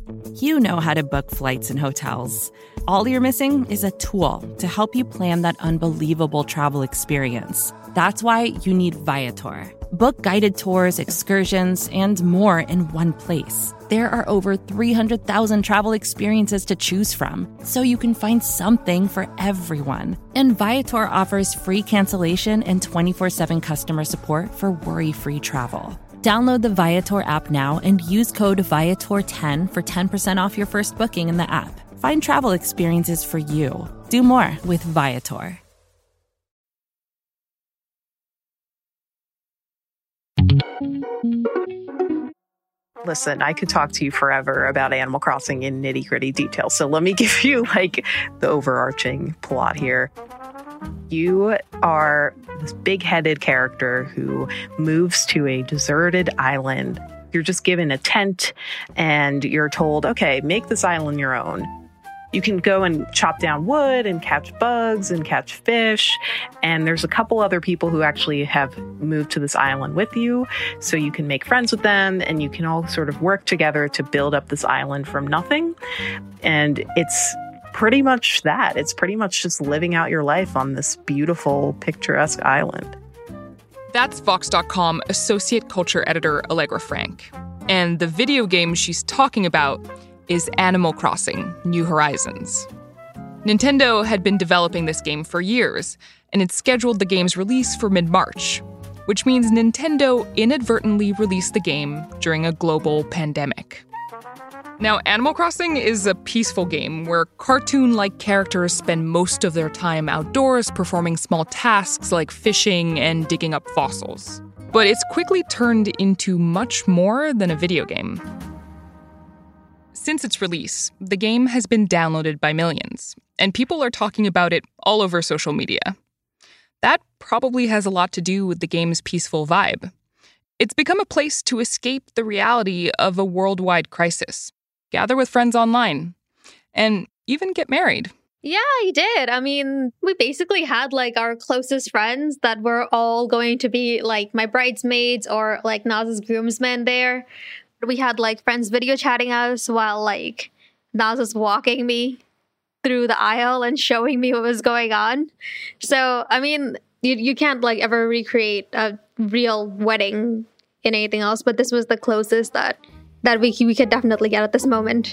You know how to book flights and hotels. All you're missing is a tool to help you plan that unbelievable travel experience. That's why you need Viator. Book guided tours, excursions, and more in one place. There are over 300,000 travel experiences to choose from, so you can find something for everyone. And Viator offers free cancellation and 24/7 customer support for worry-free travel. Download the Viator app now and use code Viator10 for 10% off your first booking in the app. Find travel experiences for you. Do more with Viator. Listen, I could talk to you forever about Animal Crossing in nitty-gritty detail. So let me give you the overarching plot here. You are this big-headed character who moves to a deserted island. You're just given a tent and you're told, okay, make this island your own. You can go and chop down wood and catch bugs and catch fish. And there's a couple other people who actually have moved to this island with you. So you can make friends with them and you can all sort of work together to build up this island from nothing. And it's pretty much that. It's pretty much just living out your life on this beautiful, picturesque island. That's Vox.com associate culture editor Allegra Frank. And the video game she's talking about is Animal Crossing: New Horizons. Nintendo had been developing this game for years, and it scheduled the game's release for mid-March, which means Nintendo inadvertently released the game during a global pandemic. Now, Animal Crossing is a peaceful game where cartoon-like characters spend most of their time outdoors performing small tasks like fishing and digging up fossils. But it's quickly turned into much more than a video game. Since its release, the game has been downloaded by millions, and people are talking about it all over social media. That probably has a lot to do with the game's peaceful vibe. It's become a place to escape the reality of a worldwide crisis, gather with friends online, and even get married. Yeah, I did. I mean, we basically had our closest friends that were all going to be my bridesmaids or Naz's groomsmen there. We had friends video chatting us while Naz was walking me through the aisle and showing me what was going on. So, I mean, you can't ever recreate a real wedding in anything else, but this was the closest that we could definitely get at this moment.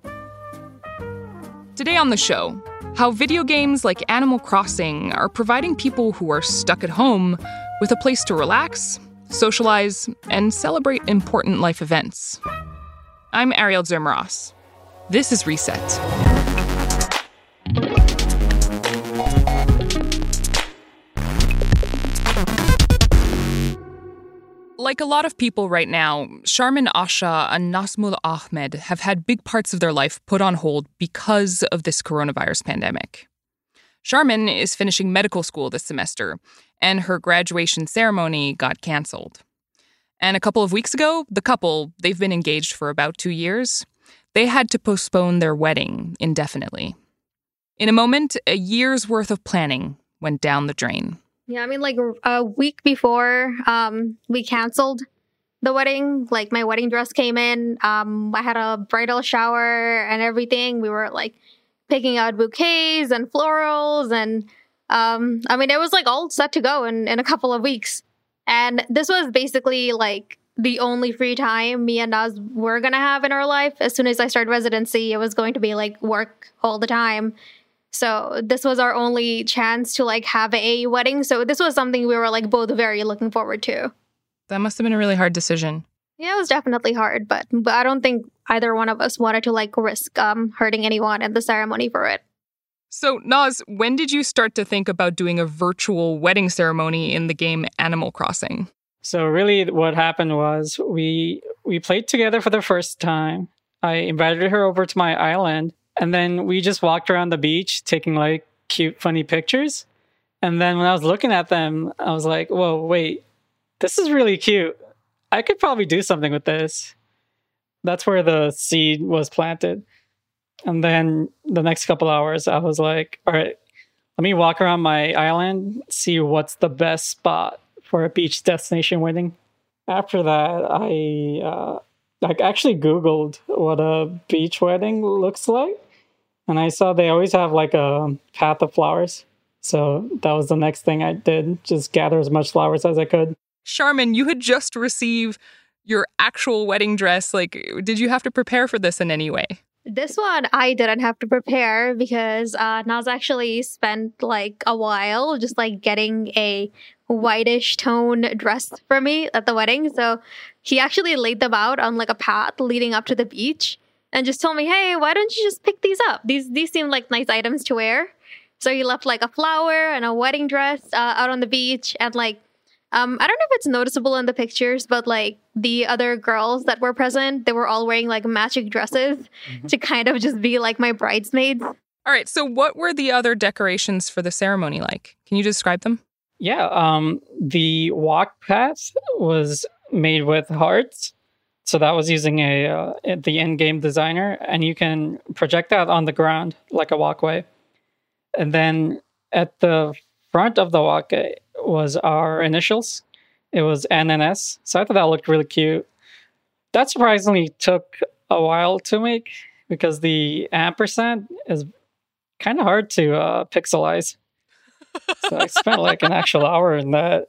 Today on the show, how video games like Animal Crossing are providing people who are stuck at home with a place to relax, socialize, and celebrate important life events. I'm Ariel Zermaros. This is Reset. Like a lot of people right now, Sharmin Asha and Nazmul Ahmed have had big parts of their life put on hold because of this coronavirus pandemic. Sharmin is finishing medical school this semester, and her graduation ceremony got canceled. And a couple of weeks ago, the couple, they've been engaged for about 2 years, they had to postpone their wedding indefinitely. In a moment, a year's worth of planning went down the drain. Yeah, I mean, a week before we canceled the wedding, my wedding dress came in. I had a bridal shower and everything. We were picking out bouquets and florals, and I mean, it was all set to go in a couple of weeks. And this was basically the only free time me and Naz were gonna have in our life. As soon as I started residency, it was going to be work all the time. So this was our only chance to have a wedding. So this was something we were both very looking forward to. That must have been a really hard decision. Yeah, it was definitely hard, but I don't think either one of us wanted to risk hurting anyone at the ceremony for it. So, Naz, when did you start to think about doing a virtual wedding ceremony in the game Animal Crossing? So really what happened was we played together for the first time. I invited her over to my island, and then we just walked around the beach taking cute, funny pictures. And then when I was looking at them, I was like, whoa, wait, this is really cute. I could probably do something with this. That's where the seed was planted. And then the next couple hours, I was like, all right, let me walk around my island, see what's the best spot for a beach destination wedding. After that, actually Googled what a beach wedding looks like. And I saw they always have like a path of flowers. So that was the next thing I did, just gather as much flowers as I could. Charmin, you had just received your actual wedding dress. Like, did you have to prepare for this in any way? This one I didn't have to prepare because Naz actually spent like a while just like getting a whitish tone dress for me at the wedding. So he actually laid them out on like a path leading up to the beach and just told me, hey, why don't you just pick these up? These seem like nice items to wear. So he left like a flower and a wedding dress out on the beach. And like, I don't know if it's noticeable in the pictures, but like the other girls that were present, they were all wearing like matching dresses to kind of just be like my bridesmaids. All right. So what were the other decorations for the ceremony like? Can you describe them? Yeah. The walk path was made with hearts. So that was using the in-game designer, and you can project that on the ground like a walkway. And then at the front of the walkway was our initials. It was N and S. So I thought that looked really cute. That surprisingly took a while to make because the ampersand is kind of hard to pixelize. So I spent like an actual hour in that.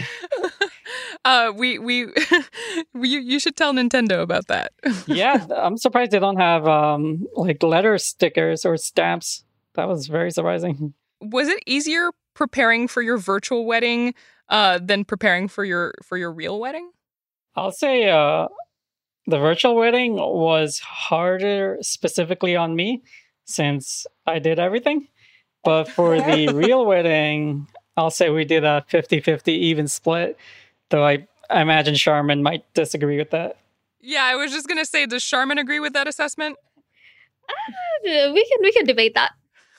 You should tell Nintendo about that. Yeah, I'm surprised they don't have like letter stickers or stamps. That was very surprising. Was it easier preparing for your virtual wedding than preparing for your real wedding? I'll say the virtual wedding was harder specifically on me since I did everything. But for the real wedding, I'll say we did a 50-50 even split, though I imagine Charmin might disagree with that. Yeah, I was just going to say, does Charmin agree with that assessment? We can debate that.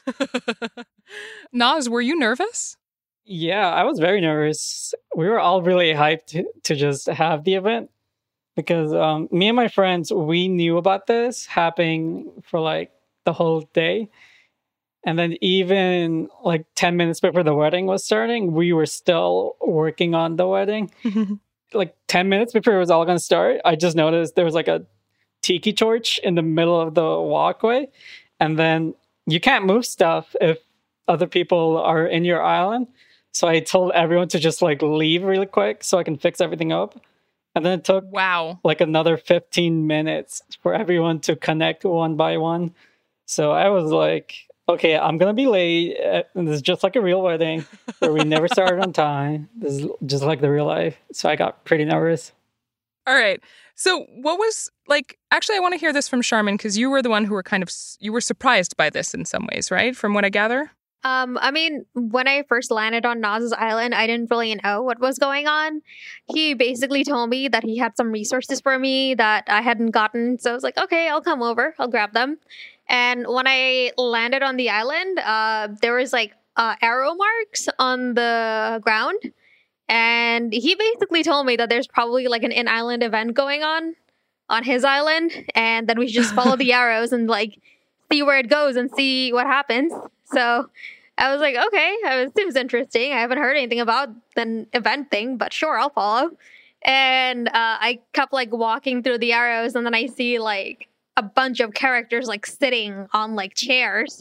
Naz, were you nervous? Yeah, I was very nervous. We were all really hyped to just have the event because me and my friends, we knew about this happening for like the whole day. And then even like 10 minutes before the wedding was starting, we were still working on the wedding. Like 10 minutes before it was all going to start, I just noticed there was like a tiki torch in the middle of the walkway. And then you can't move stuff if other people are in your island. So I told everyone to just like leave really quick so I can fix everything up. And then it took like another 15 minutes for everyone to connect one by one. So I was like, okay, I'm going to be late. This is just like a real wedding where we never started on time. This is just like the real life. So I got pretty nervous. All right. So what was like, actually, I want to hear this from Charmin because you were the one who were you were surprised by this in some ways, right? From what I gather? I mean, when I first landed on Naz's island, I didn't really know what was going on. He basically told me that he had some resources for me that I hadn't gotten. So I was like, okay, I'll come over. I'll grab them. And when I landed on the island, there was like arrow marks on the ground. And he basically told me that there's probably like an in-island event going on his island. And then we should just follow the arrows and like see where it goes and see what happens. So I was like, okay, it seems interesting. I haven't heard anything about an event thing, but sure, I'll follow. And I kept like walking through the arrows, and then I see like a bunch of characters like sitting on like chairs.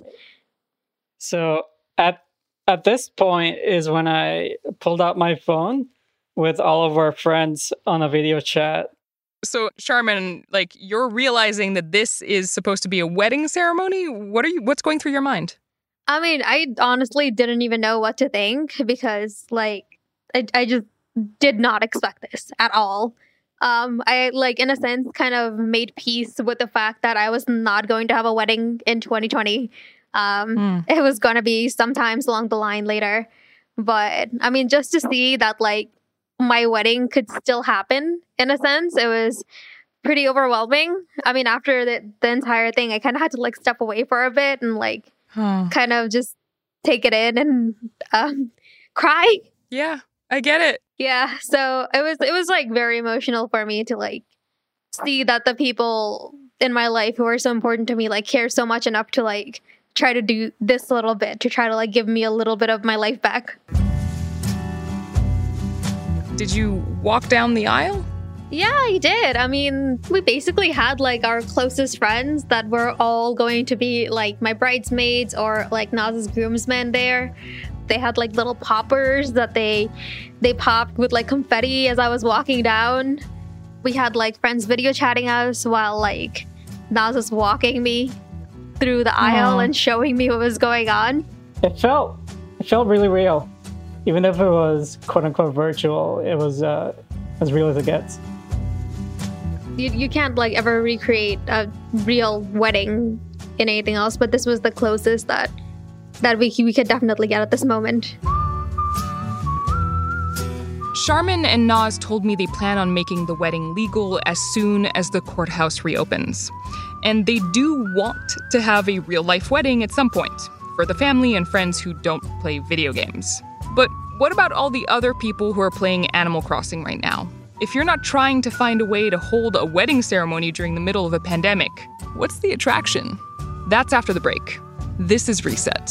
So at this point is when I pulled out my phone with all of our friends on a video chat. So Charmin, like you're realizing that this is supposed to be a wedding ceremony? What's going through your mind? I mean, I honestly didn't even know what to think because like I just did not expect this at all. I like in a sense kind of made peace with the fact that I was not going to have a wedding in 2020. It was going to be sometimes along the line later. But I mean, just to see that like my wedding could still happen in a sense, it was pretty overwhelming. I mean, after the entire thing, I kind of had to like step away for a bit and like kind of just take it in and cry. Yeah, I get it. Yeah, so it was like very emotional for me to like see that the people in my life who are so important to me like care so much enough to like try to do this little bit to try to like give me a little bit of my life back. Did you walk down the aisle? Yeah, I did. I mean, we basically had like our closest friends that were all going to be like my bridesmaids or like Naz's groomsmen there. They had like little poppers that they popped with like confetti as I was walking down. We had like friends video chatting us while like Naz was walking me through the aisle and showing me what was going on. It felt really real. Even if it was quote unquote virtual, it was as real as it gets. You can't like ever recreate a real wedding in anything else, but this was the closest that we could definitely get at this moment. Charmin and Naz told me they plan on making the wedding legal as soon as the courthouse reopens. And they do want to have a real-life wedding at some point for the family and friends who don't play video games. But what about all the other people who are playing Animal Crossing right now? If you're not trying to find a way to hold a wedding ceremony during the middle of a pandemic, what's the attraction? That's after the break. This is Reset.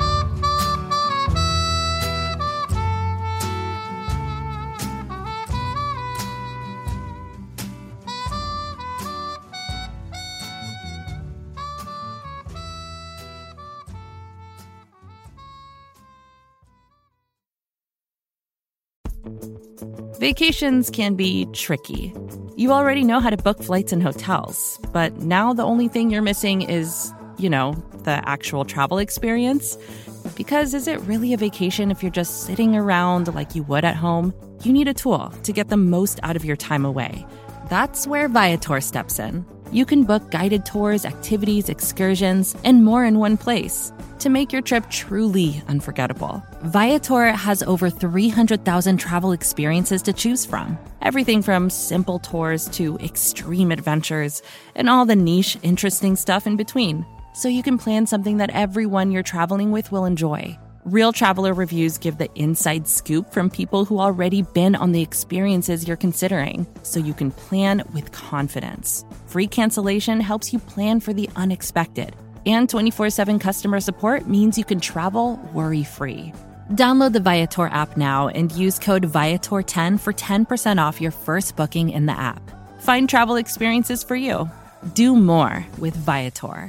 Vacations can be tricky. You already know how to book flights and hotels, but now the only thing you're missing is, the actual travel experience. Because is it really a vacation if you're just sitting around like you would at home? You need a tool to get the most out of your time away. That's where Viator steps in. You can book guided tours, activities, excursions, and more in one place to make your trip truly unforgettable. Viator has over 300,000 travel experiences to choose from. Everything from simple tours to extreme adventures and all the niche, interesting stuff in between. So you can plan something that everyone you're traveling with will enjoy. Real traveler reviews give the inside scoop from people who already been on the experiences you're considering, so you can plan with confidence. Free cancellation helps you plan for the unexpected. And 24/7 customer support means you can travel worry-free. Download the Viator app now and use code Viator10 for 10% off your first booking in the app. Find travel experiences for you. Do more with Viator.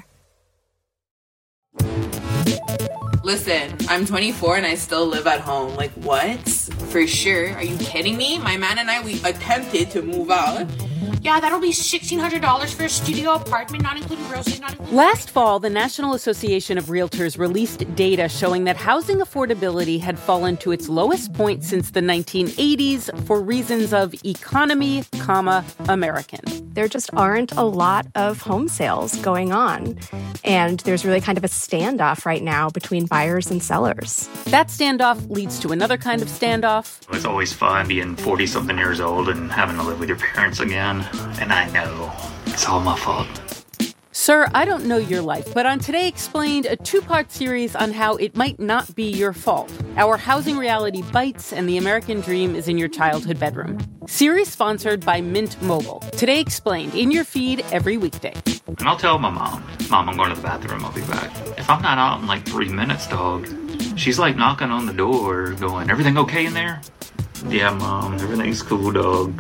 Listen, I'm 24 and I still live at home. Like, what? For sure. Are you kidding me? My man and I, we attempted to move out. Yeah, that'll be $1,600 for a studio apartment, not including groceries, not including... Last fall, the National Association of Realtors released data showing that housing affordability had fallen to its lowest point since the 1980s for reasons of economy, American. There just aren't a lot of home sales going on. And there's really kind of a standoff right now between buyers and sellers. That standoff leads to another kind of standoff. It's always fun being 40-something years old and having to live with your parents again. And I know it's all my fault. Sir, I don't know your life, but on Today Explained, a two-part series on how it might not be your fault. Our housing reality bites and the American dream is in your childhood bedroom. Series sponsored by Mint Mobile. Today Explained, in your feed every weekday. And I'll tell my mom, I'm going to the bathroom, I'll be back. If I'm not out in like 3 minutes, dog, she's like knocking on the door going, everything okay in there? Yeah, Mom, everything's cool, dog.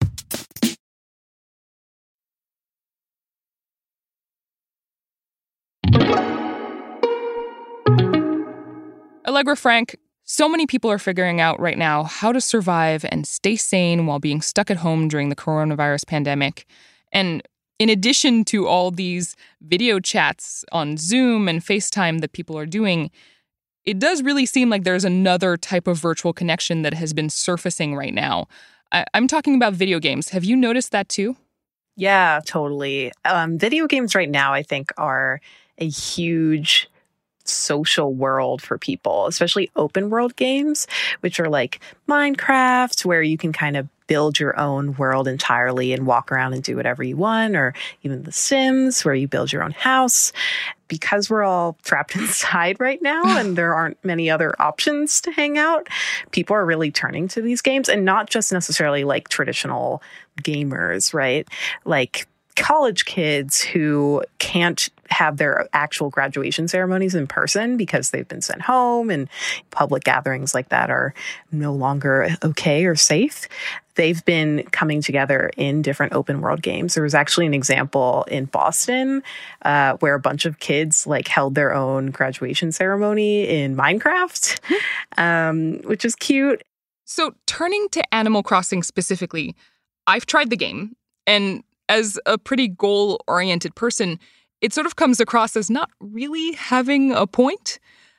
Allegra Frank, so many people are figuring out right now how to survive and stay sane while being stuck at home during the coronavirus pandemic. And in addition to all these video chats on Zoom and FaceTime that people are doing, it does really seem like there's another type of virtual connection that has been surfacing right now. I'm talking about video games. Have you noticed that too? Yeah, totally. Video games right now, I think, are a huge social world for people, especially open world games, which are like Minecraft, where you can kind of build your own world entirely and walk around and do whatever you want, or even The Sims, where you build your own house. Because we're all trapped inside right now and there aren't many other options to hang out, people are really turning to these games, and not just necessarily like traditional gamers, right? Like college kids who can't have their actual graduation ceremonies in person because they've been sent home and public gatherings like that are no longer okay or safe. They've been coming together in different open world games. There was actually an example in Boston where a bunch of kids like held their own graduation ceremony in Minecraft, which is cute. So turning to Animal Crossing specifically, I've tried the game, and as a pretty goal-oriented person, it sort of comes across as not really having a point.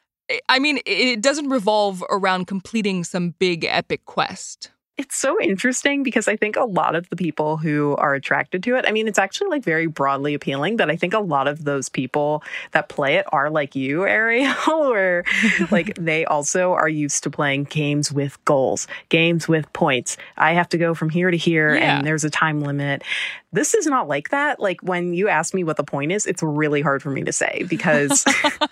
I mean, it doesn't revolve around completing some big epic quest. It's so interesting because I think a lot of the people who are attracted to it, I mean, it's actually like very broadly appealing, but I think a lot of those people that play it are like you, Ariel, where like they also are used to playing games with goals, games with points. I have to go from here to here and there's a time limit. This is not like that. Like when you ask me what the point is, it's really hard for me to say because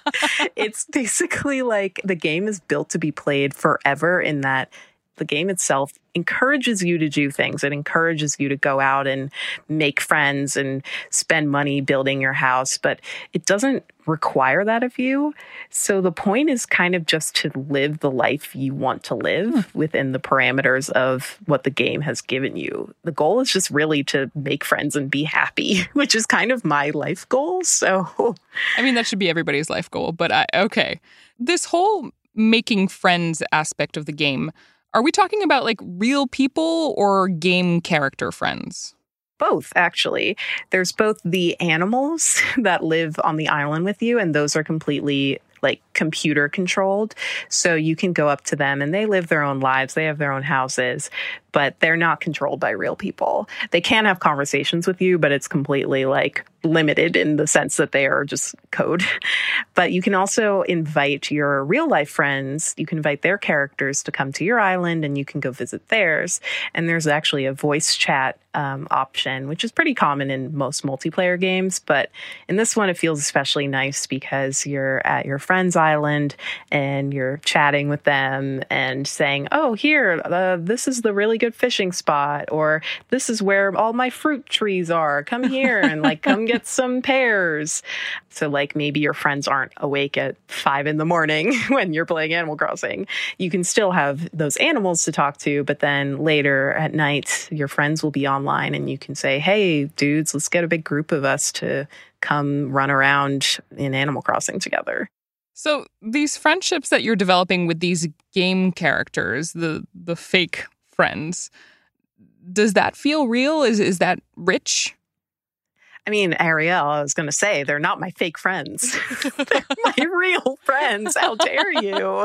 it's basically like the game is built to be played forever in that the game itself encourages you to do things. It encourages you to go out and make friends and spend money building your house, but it doesn't require that of you. So the point is kind of just to live the life you want to live within the parameters of what the game has given you. The goal is just really to make friends and be happy, which is kind of my life goal. So, I mean, that should be everybody's life goal, but okay. This whole making friends aspect of the game, are we talking about like real people or game character friends? Both, actually. There's both the animals that live on the island with you, and those are completely like computer controlled. So you can go up to them and they live their own lives. They have their own houses, but they're not controlled by real people. They can have conversations with you, but it's completely like limited in the sense that they are just code. But you can also invite your real life friends. You can invite their characters to come to your island and you can go visit theirs. And there's actually a voice chat option, which is pretty common in most multiplayer games. But in this one, it feels especially nice because you're at your friend's island and you're chatting with them and saying, oh, here, this is the really good fishing spot, or this is where all my fruit trees are. Come here and like come get some pears. So like maybe your friends aren't awake at 5 a.m. when you're playing Animal Crossing. You can still have those animals to talk to, but then later at night, your friends will be online and you can say, hey, dudes, let's get a big group of us to come run around in Animal Crossing together. So these friendships that you're developing with these game characters, the fake friends, does that feel real? Is that rich? I mean, Ariel, I was going to say, they're not my fake friends. They're my real friends. How dare you?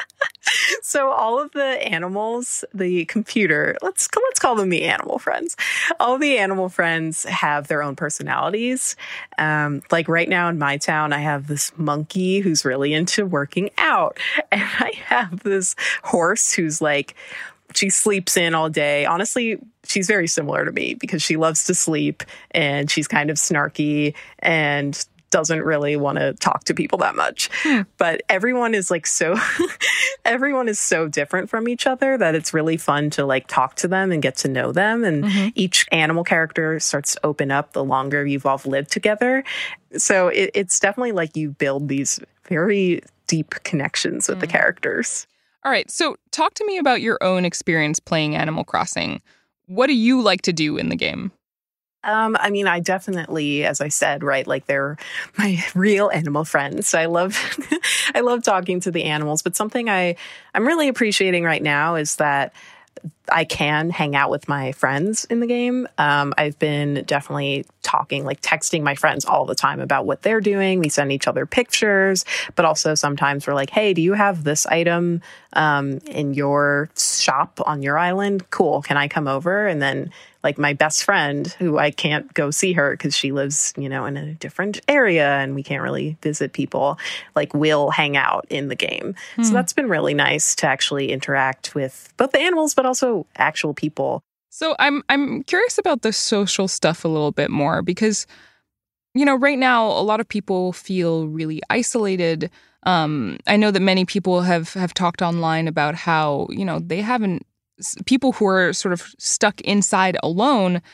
So all of the animals, the computer, let's call them the animal friends. All the animal friends have their own personalities. Like right now in my town, I have this monkey who's really into working out. And I have this horse who's like, she sleeps in all day. Honestly, she's very similar to me because she loves to sleep and she's kind of snarky and doesn't really want to talk to people that much. But everyone is like everyone is so different from each other that it's really fun to like talk to them and get to know them. And each animal character starts to open up the longer you've all lived together. So it's definitely like you build these very deep connections with the characters. All right, so talk to me about your own experience playing Animal Crossing. What do you like to do in the game? I mean, I definitely, as I said, right, like they're my real animal friends. So I love talking to the animals. But something I'm really appreciating right now is that I can hang out with my friends in the game. I've been definitely texting my friends all the time about what they're doing. We send each other pictures, but also sometimes we're like, hey, do you have this item in your shop on your island? Cool. Can I come over? And then like my best friend, who I can't go see her because she lives, in a different area and we can't really visit people, like we'll hang out in the game. So that's been really nice to actually interact with both the animals, but also actual people. So I'm curious about the social stuff a little bit more because, right now a lot of people feel really isolated. I know that many people have talked online about how, people who are sort of stuck inside alone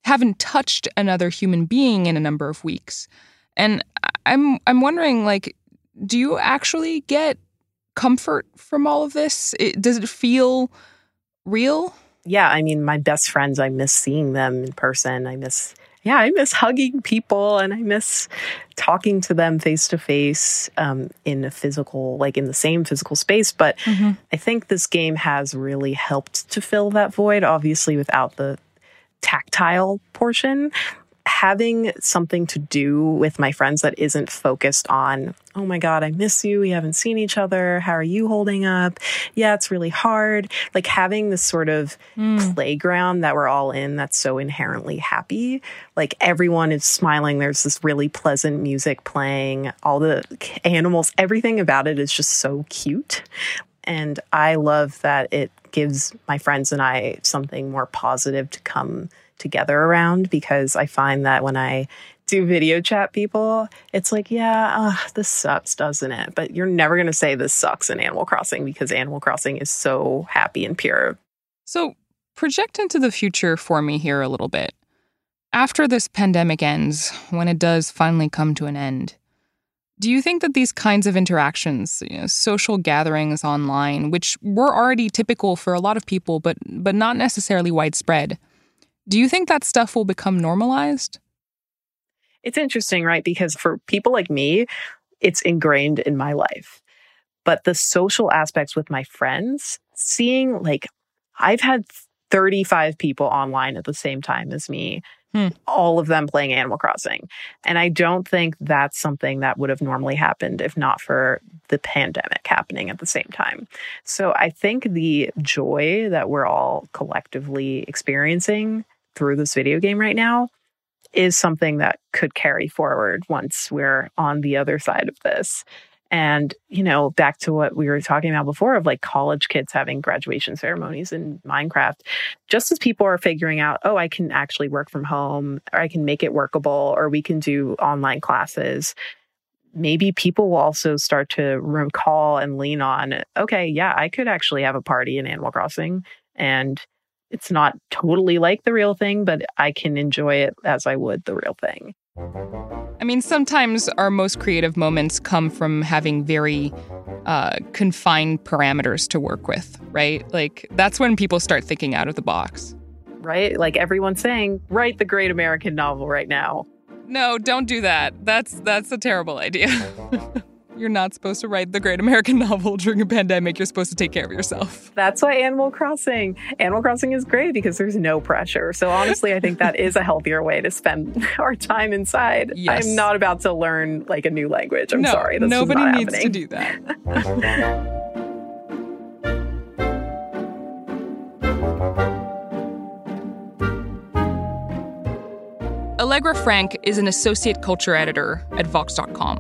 haven't touched another human being in a number of weeks. And I'm wondering, like, do you actually get comfort from all of this? Does it feel real? Yeah, I mean, my best friends, I miss seeing them in person. I miss hugging people, and I miss talking to them face to face in a physical, like in the same physical space. But I think this game has really helped to fill that void, obviously without the tactile portion. Having something to do with my friends that isn't focused on, oh my God, I miss you. We haven't seen each other. How are you holding up? Yeah, it's really hard. Like having this sort of playground that we're all in that's so inherently happy. Like everyone is smiling. There's this really pleasant music playing. All the animals, everything about it is just so cute. And I love that it gives my friends and I something more positive to come together around, because I find that when I do video chat people, it's like, this sucks, doesn't it? But you're never going to say this sucks in Animal Crossing, because Animal Crossing is so happy and pure. So project into the future for me here a little bit. After this pandemic ends, when it does finally come to an end, do you think that these kinds of interactions, social gatherings online, which were already typical for a lot of people, but not necessarily widespread, do you think that stuff will become normalized? It's interesting, right? Because for people like me, it's ingrained in my life. But the social aspects with my friends, seeing, like, I've had 35 people online at the same time as me, all of them playing Animal Crossing. And I don't think that's something that would have normally happened if not for the pandemic happening at the same time. So I think the joy that we're all collectively experiencing through this video game right now is something that could carry forward once we're on the other side of this. And, back to what we were talking about before of like college kids having graduation ceremonies in Minecraft, just as people are figuring out, oh, I can actually work from home, or I can make it workable, or we can do online classes, maybe people will also start to recall and lean on, okay, yeah, I could actually have a party in Animal Crossing, and it's not totally like the real thing, but I can enjoy it as I would the real thing. I mean, sometimes our most creative moments come from having very confined parameters to work with, right? Like, that's when people start thinking out of the box. Right? Like everyone's saying, write the great American novel right now. No, don't do that. That's a terrible idea. You're not supposed to write the great American novel during a pandemic. You're supposed to take care of yourself. That's why Animal Crossing is great, because there's no pressure. So honestly, I think that is a healthier way to spend our time inside. Yes. I'm not about to learn like a new language. I'm sorry. That's nobody not needs happening. to do that. Allegra Frank is an associate culture editor at Vox.com.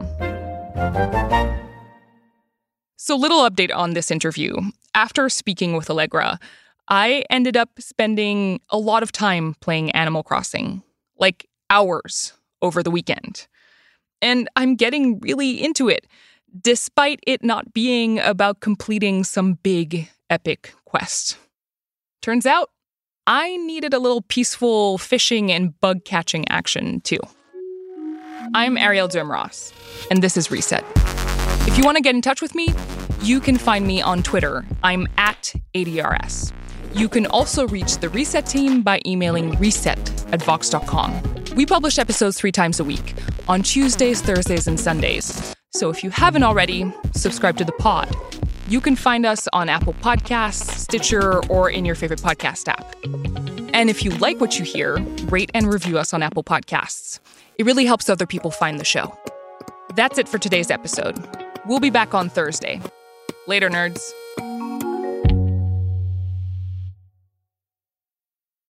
So, little update on this interview. After speaking with Allegra, I ended up spending a lot of time playing Animal Crossing, like hours over the weekend. And I'm getting really into it, despite it not being about completing some big, epic quest. Turns out, I needed a little peaceful fishing and bug-catching action, too. I'm Ariel Zumross, and this is Reset. If you want to get in touch with me, you can find me on Twitter. I'm at ADRS. You can also reach the Reset team by emailing reset@vox.com. We publish episodes 3 times a week, on Tuesdays, Thursdays, and Sundays. So if you haven't already, subscribe to the pod. You can find us on Apple Podcasts, Stitcher, or in your favorite podcast app. And if you like what you hear, rate and review us on Apple Podcasts. It really helps other people find the show. That's it for today's episode. We'll be back on Thursday. Later, nerds.